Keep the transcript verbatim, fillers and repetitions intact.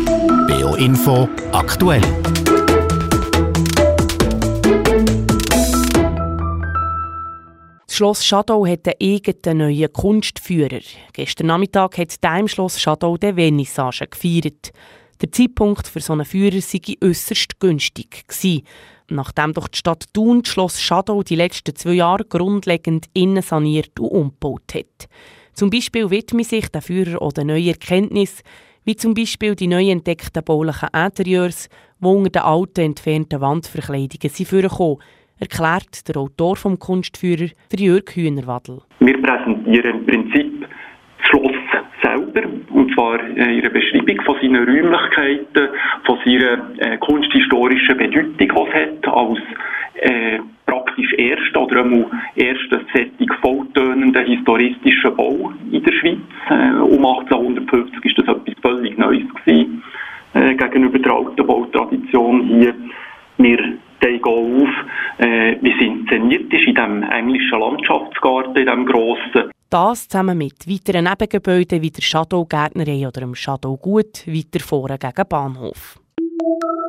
B O Info aktuell. Das Schloss Schadow hat einen eigenen neuen Kunstführer. Gestern Nachmittag hat der im Schloss Schadow die Vernissage gefeiert. Der Zeitpunkt für so einen Führer sei äusserst günstig gewesen. Nachdem doch die Stadt Thun das Schloss Schadow die letzten zwei Jahre grundlegend innen saniert und umgebaut hat. Zum Beispiel widmet sich der Führer auch den neuen Erkenntnissen, wie zum Beispiel die neu entdeckten baulichen Interieurs, die unter den alten, entfernten Wandverkleidungen sind vorgekommen, erklärt der Autor des Kunstführer, der Jürg Hühnerwadl. Wir präsentieren im Prinzip das Schloss selber, und zwar in ihrer Beschreibung von seinen Räumlichkeiten, von seiner äh, kunsthistorischen Bedeutung, die es hat, als äh, praktisch erster oder einmal erster sättig volltönenden historistischen Bau in der Schweiz. Äh, um achtzehnhundertfünfzig war das etwas völlig Neues gewesen, äh, gegenüber der alten Bautradition hier. Wir zeigen auch auf, äh, wie es inszeniert ist in diesem englischen Landschaftsgarten, in diesem grossen. Das zusammen mit weiteren Nebengebäuden wie der Schadow-Gärtnerei oder dem Schadow-Gut weiter vorne gegen den Bahnhof.